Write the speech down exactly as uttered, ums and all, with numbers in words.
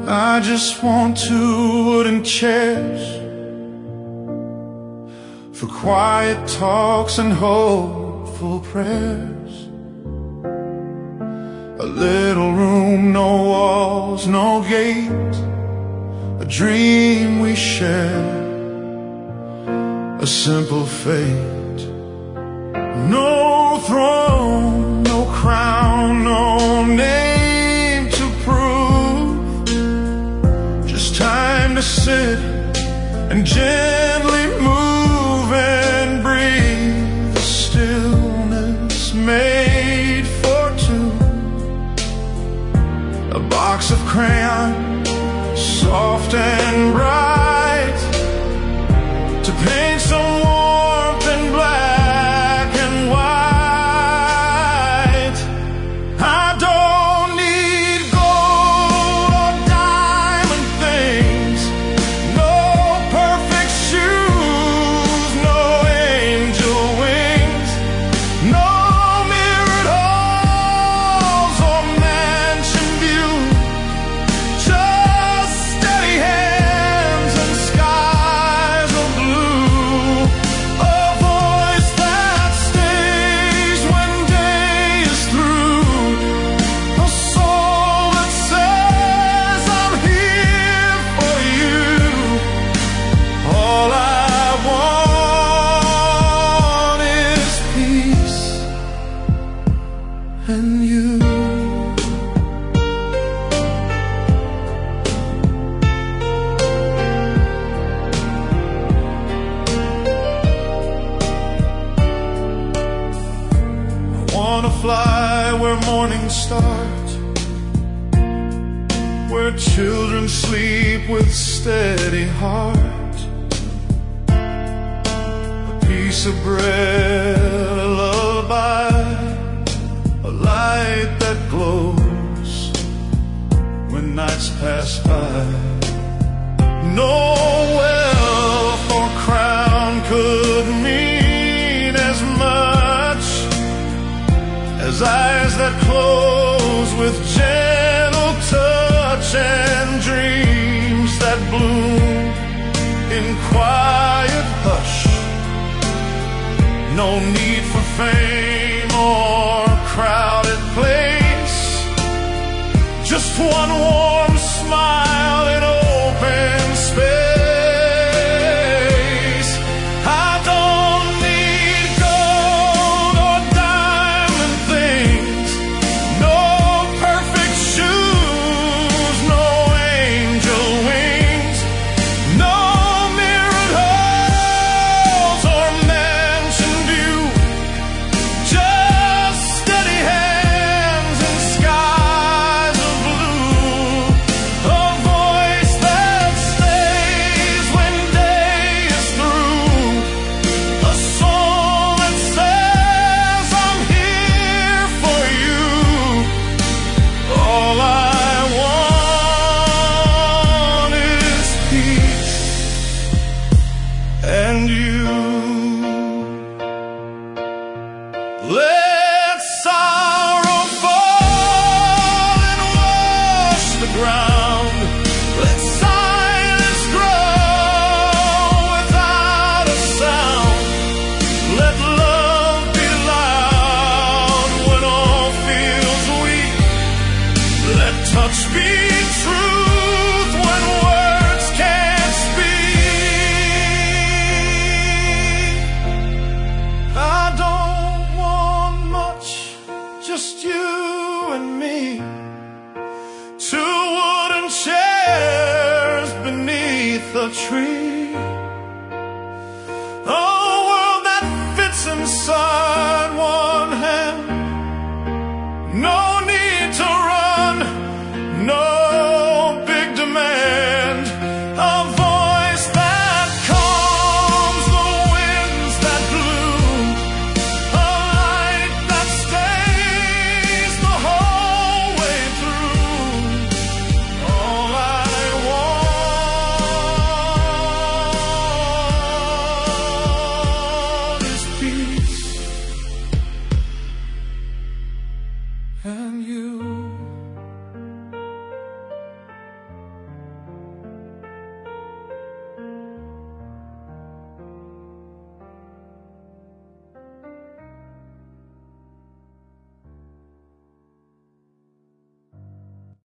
I just want two wooden chairs for quiet talks and hopeful prayers. A little room, no walls, no gate, a dream we share, a simple fate. No throne, no crown, no name to prove, just time to sit and gently move and breathe. The stillness made for two, a box of crayons, soft and bright, to paint some warmth in black and white. I don't need gold or diamond things, no perfect shoes, no angel wings, no mirrored halls or mansion view, just steady hands and skies of blue. A voice that stays when day is through, a soul that says I'm here for you. All I want is peace and you. Wanna fly where mornings start, where children sleep with steady heart, a piece of bread, a lullaby, a light that glows when nights pass by. No wealth or crown could mean as much as eyes that close with gentle touch and dreams that bloom in quiet hush. No need for fame or crowded place, just one warm smile in open space. I don't need gold or diamond things, no perfect shoes, no angel wings, no mirrored halls or mansion view, just steady hands and skies of blue. A voice that stays when day is through, a soul that says I'm here for you. All I want is peace and you. Let sorrow fall and wash the ground. Let silence grow without a sound. Let love be loud when all feels weak. Let touch be truth when words can't speak. I don't want much, just you and me. Two wooden chairs beneath a tree. A world that fits inside one hand. No need to run, no big demand. A voice that calms the winds that blew, a light that stays the whole way through. All I want is peace and you.